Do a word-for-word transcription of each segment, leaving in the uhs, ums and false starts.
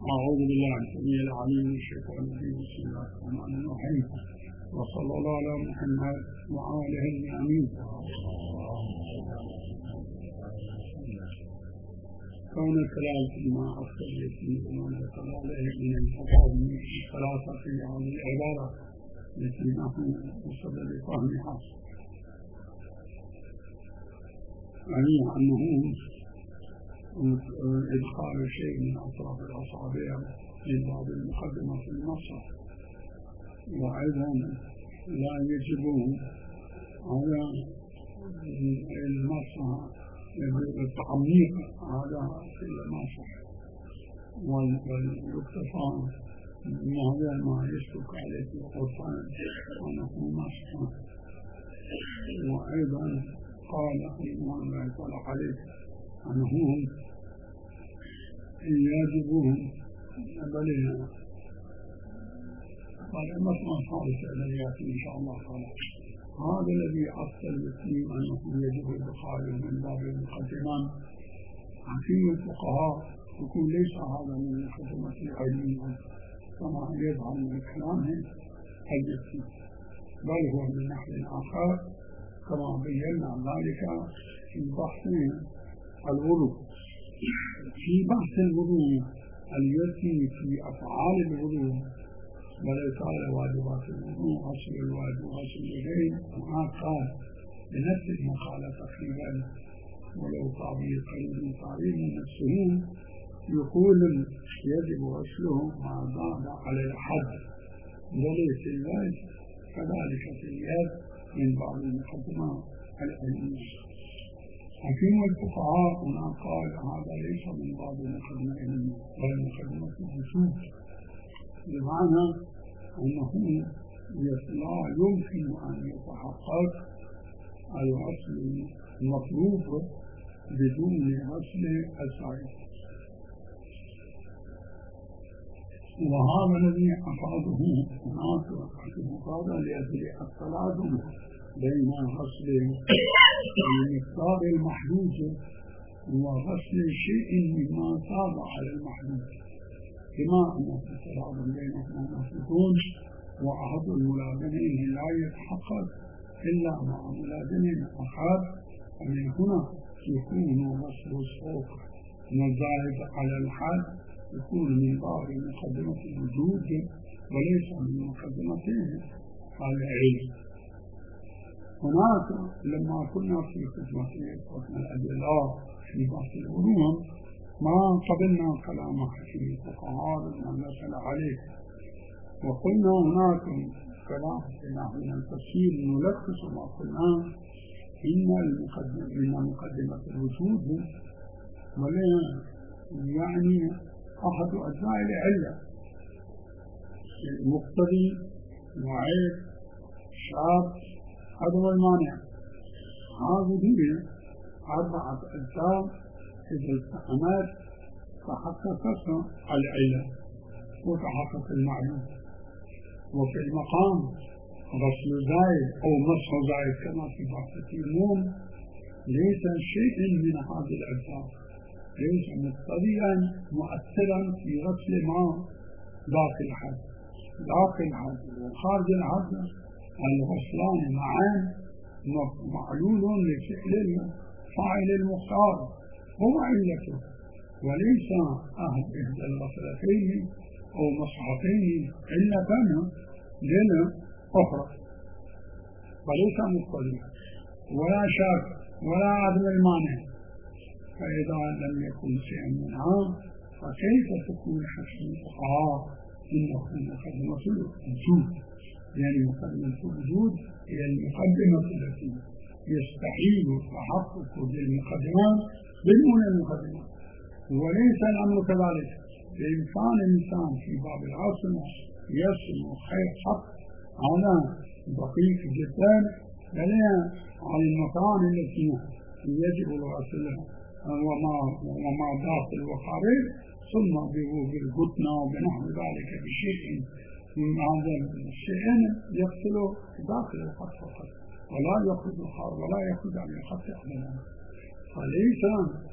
أعوذ بالله السميع العليم من الشيطان الرجيم. بسم الله الرحمن الرحيم. وصلى الله على محمد وآله الأمين. كون الكلام فيما أفضل يتم ومن ذكر عليه من الخطاب من ثلاثة في هذه العبارة التي نحن نصل لفهمها، يعني أنه إدخال شيء من أطراف الأصابع في بعض المقدمة في النص، وأيضا لا يجب على النص التعميق هذا في النص، والاكتفاء بهذا ما يشتك عليه في القرآن أنه نص. وأيضا قال الله تعالى عليه أنه يجبهم بلنا قال مصنع صالح الذي يأتي إن شاء الله تعالى. هذا الذي أصل التسليم أنه يجب البخاري من باب المقدمان حكيم الفقهاء يكون ليس هذا من خدمة العلم كما يظهر من كلامهم الجسم، بل هو من نحو آخر كما بينا ذلك في بحث الوضوء. في بحث الوضوء التي في أفعال الوضوء وليس على واجبات الوضوء غسل الواجب غسل اليدين، وما قال بنفس المقالة تقريبا ولو تعبير قريب من تعبير نفسه يقول يجب غسله ما زاد على الحد وليس الوجه كذلك في اليد من بعض المقدمات العلمية. حكيم الفقهاء هنا قال هذا ليس من باب المقدمة العلمية بل مقدمة الوجود، بمعنى أنه لا يمكن أن يتحقق الغسل المطلوب بدون غسل السائل. وهذا الذي أفاده هناك في المقابل لأجل التلازم بين غسل المقدار المحدود وغسل شيء مما صار على المحدود، كما أن في تلازم بينهما مفهوم، وأحد الملازمين لا يتحقق إلا مع ملازم آخر، ومن هنا يكون غسل الصوت مزايد على الحد يكون من باب مقدمة الوجود وليس من مقدمة العلم. هناك لما كنا في خدمة حكم الأدلة في بحث العلوم ما قبلنا كلام حكيم الفقهاء من نسأل عليه، وقلنا هناك كلام في نحو التفسير نلخص ما قلنا إن المقدمة من مقدمة الوجود ولا يعني أحد أجزاء العلة المقتضي وعيب شاب عدم المانع. هذه أربعة أجزاء إذا التحمات تحققت العلة وتحقق المعلوم. وفي المقام غسل زائد أو مسح زائد كما في بحث التيمم ليس شيء من هذه الأجزاء، ليس مقتضيا مؤثرا في غسل ما داخل الحد. داخل الحد وخارج الحد الغسلان معا معلول لفعل الفاعل المختار هو علته، وليس أحد إحدى الغسلتين أو مصحفين علة لنا أخرى، وليس مقتضيا ولا شك ولا عدم المانع. فإذا لم يكن شيئا منها فكيف تكون حكم الفقهاء إنه مقدمة الوجود؟ يعني مقدمة الوجود هي المقدمة التي يستحيل التحقق بالمقدمات بدون المقدمات، وليس الأمر كذلك. بإمكان الإنسان في باب الغسل يصل خير حق على دقيق جدا على المكان التي يجب الغسل وما وما داخل وخارج، ثم بالقطنة وبنحو ذلك بشيء من هذا الشيء يغسل داخل الخط فقط ولا يخرج الخارج ولا يخرج عن الخط أبدا. فليس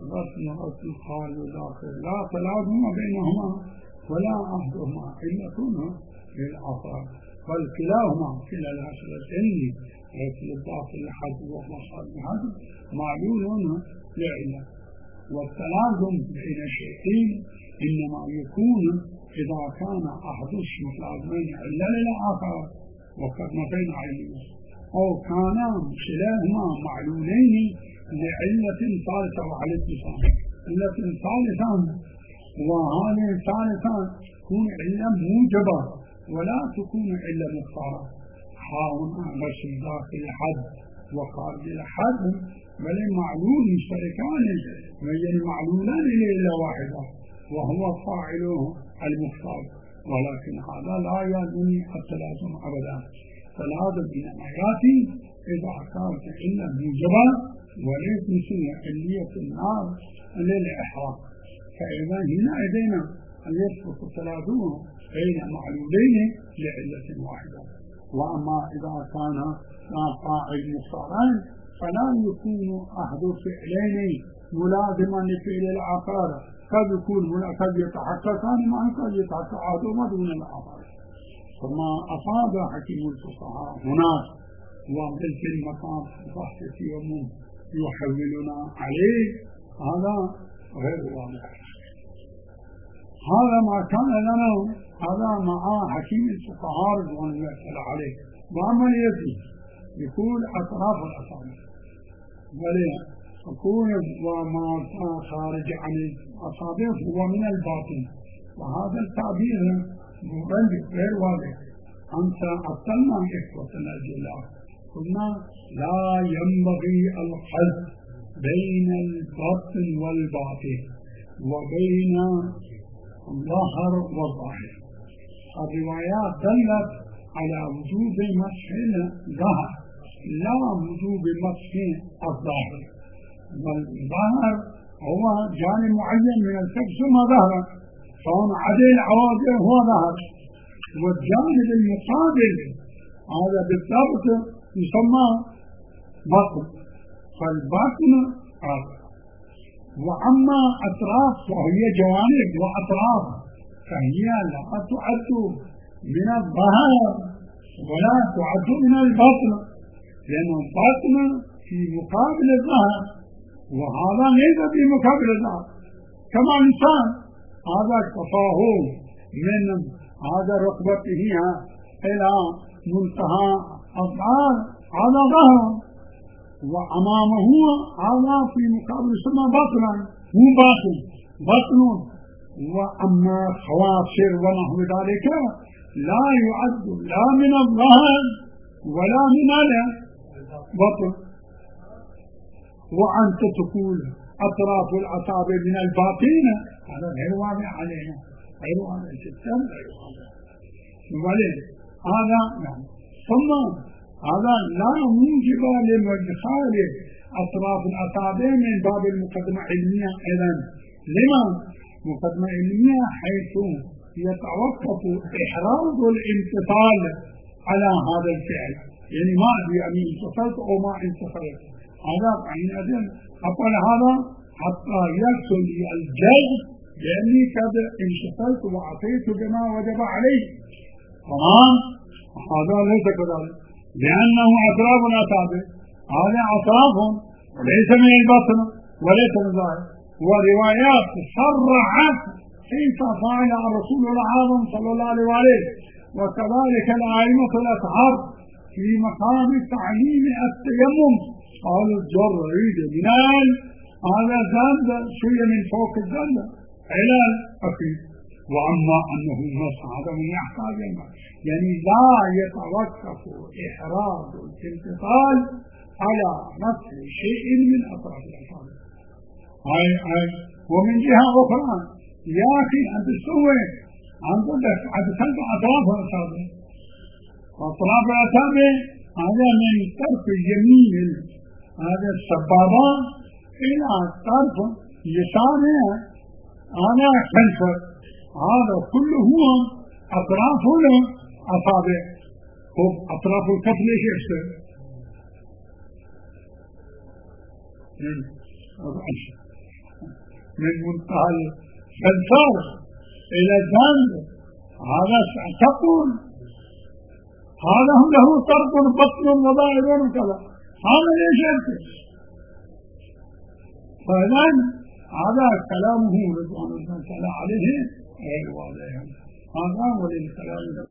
غصن غصن الخارج والداخل لا تلازم بينهما ولا أحدهما إلا كونه للآخر، بل كلاهما كلا العشرتين غسل الداخل الحد والخارج الحد معلول لعلة. والتلازم بين الشيئين إنما يكون إذا كان أحد المتلازمين علة للآخر وكلمتين علمية، أو كانا كلاهما معلولين لعلة ثالثة وعلى اتصال علة ثالثة، وهذه الثالثة تكون علة موجبة ولا تكون علة مختارة. هاهنا غسل داخل الحد وخارج الحد بل معلول مشتركان بين المعلولان لعلة واحدة وهو فاعله المختار، ولكن هذا لا يعني التلازم أبدا. فالتلازم إنما يأتي إذا كانت علة موجبة وليس مثل علية النار للإحراق، فإذا هنا إذن أن يسبق التلازم بين معلولين لعلة واحدة. وأما إذا كان فاعل مختاران فلا يكون أحد فعلين ملازما لفعل الآخر، قد يكون قد يتحققان معا قد يتحقق أحدهما دون الآخر. فما أصاب حكيم الفقهاء هناك ومثل المقام بحث يوم يحولنا عليه هذا غير واضح. هذا ما كان لنا، هذا مع حكيم الفقهاء رضوان الله تعالى عليه. وأما يزيد يقول أطراف الأصابع وليه يقول وما خارج عن الأصابع هو من الباطن، وهذا التعبير غير واضح. أنت أصلنا إخوتنا الجلاء قلنا لا ينبغي الخلط بين الباطن والباطن وبين الظاهر والظاهر. الروايات دلت على وجوب مسح الظاهر لا وجوب مسح الظاهر، والظاهر هو جانب معين من الكف ثم ظهر، فهنا عدل عواضع هو ظهر، والجانب المقابل هذا بالضبط يسمى بطن، فالبطن هذا. وأما أطراف وهي جوانب وأطراف فهي لا تعد من الظهر ولا تعد من البطن، لأن البطن في مقابل الظهر وهذا ليس في مقابل الظهر. كما إنسان هذا تفاهم من هذا ركبته إلى منتهى الظهر هذا ظهر، وأمامه هذا في مقابل سمى بطنا هو باطن بطن. وأما خوافر ونحو ذلك لا يعد لا من الظهر ولا من البطن. وأنت تقول أطراف الأصابع من الباطن هذا غير واضح علينا، غير واضح جدا، غير واضح. هذا يعني ثم هذا لا موجب لمدخال أطراف الأصابع من باب المقدمة العلمية. إذن لما مقدمة علمية؟ حيث يتوقف إحراز الامتثال على هذا الفعل، يعني ما أدري أني انتصلت أو ما انتصلت، هذا عين أذن أقول هذا حتى يحصل لي الجزم لأني قد انتصلت وأعطيت بما وجب عليه. تمام؟ هذا ليس كذلك، لأنه أطراف الأصابع هذا أطراف وليس من البطن وليس من الظاهر. وروايات صرحت كيف فعل الرسول العظيم صلى الله عليه وآله، وكذلك الأئمة الأصحاب في مقام تعليم التيمم قالوا الجر عيد منال هذا زاد شوية من فوق الزلة إلى الأخير. وأما أنه مسح هذا من يحتاج يعني لا يتوقف إحراز الامتثال على مسح شيء من أطراف الأصابع. هاي هاي ومن جهة أخرى يا أخي أنت تسوي أنت تدخل أطراف الأصابع، وأطراف الأصابع هذا من طرف اليمين هذا السبابة إلى طرف يساره هذا خلفه، هذا كله هو أطراف الأصابع. خب أطراف الكف ليش يشتغل؟ من منتهى الفلسفة إلى جانب هذا تقول هذا هم له طرق بطن وظاهر وكذا هذا ليش يمكن فإذن هذا كلامه رضوان الله تعالى عليه غير واضح هذا وللكلام